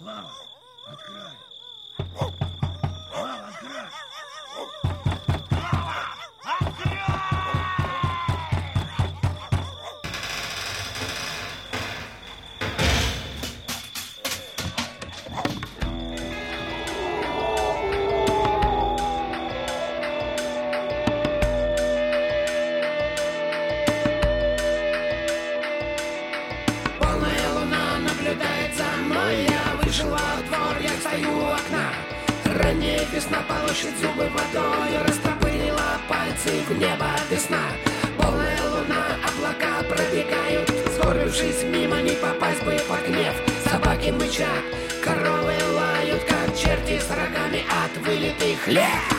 Клава, открой. Клава, открой. Клава, открой! Полная луна наблюдает за мной. Я вышел во двор, я стою у окна. Ранняя весна полощет зубы водой, растопырила пальцы в небо весна. Полная луна, облака пробегают, сгорбившись мимо, не попасть бы под гнев. Собаки мычат, коровы лают, как черти с рогами от вылитых лет.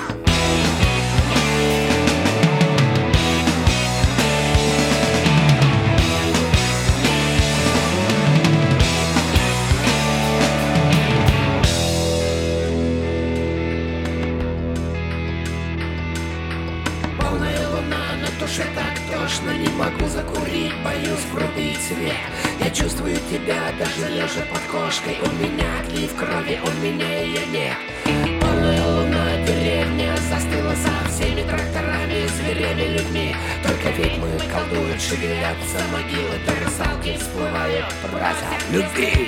Так тошно, не могу закурить, боюсь врубить свет. Я чувствую тебя, даже лежа под кошкой. У меня отлив крови, у меня ее нет. Полная луна, деревня застыла со всеми тракторами, зверями, людьми. Только ведьмы колдуют, шевелятся могилы, да русалки всплывают, просят любви.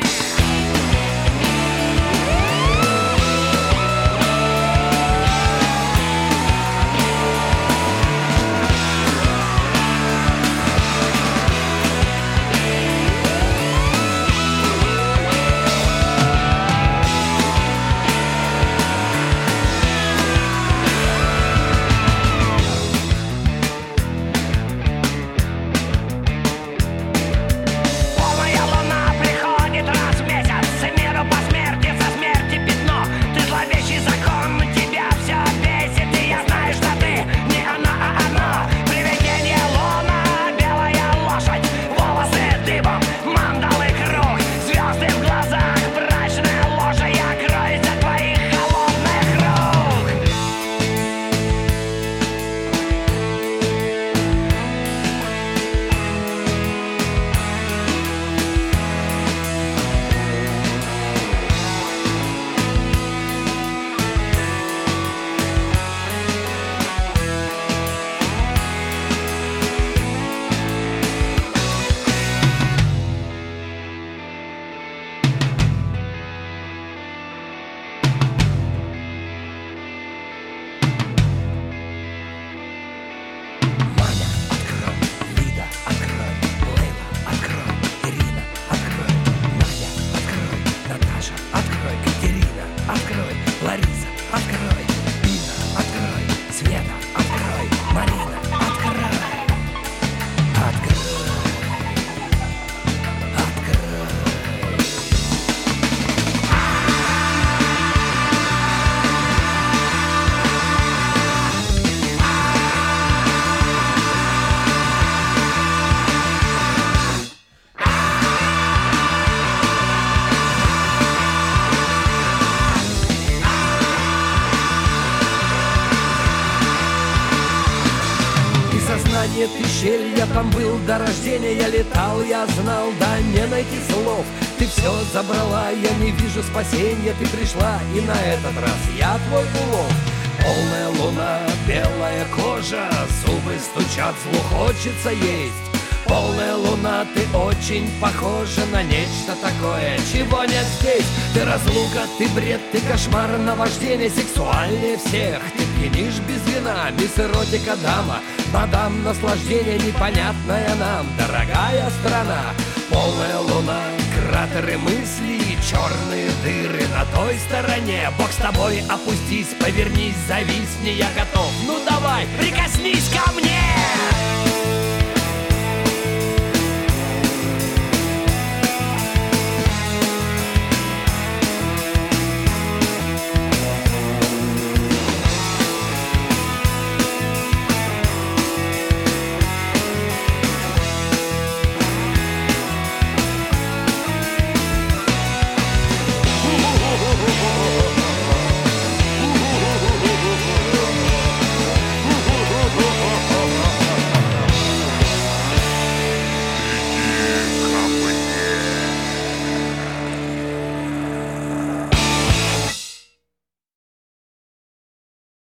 Ты щель, я там был до рождения, я летал, я знал, да не найти слов. Ты все забрала, я не вижу спасения, ты пришла, и на этот раз я твой улов. Полная луна, белая кожа, зубы стучат, злу хочется есть. Полная луна, ты очень похожа на нечто такое, чего нет здесь. Ты разлука, ты бред, ты кошмар, наваждение, сексуальнее всех. Ты пьянишь без вина, мисс эротика дама, мадам наслаждение непонятное нам, дорогая страна. Полная луна, кратеры мыслей, черные дыры на той стороне. Бог с тобой, опустись, повернись, зависни, я готов. Ну давай, прикоснись ко мне!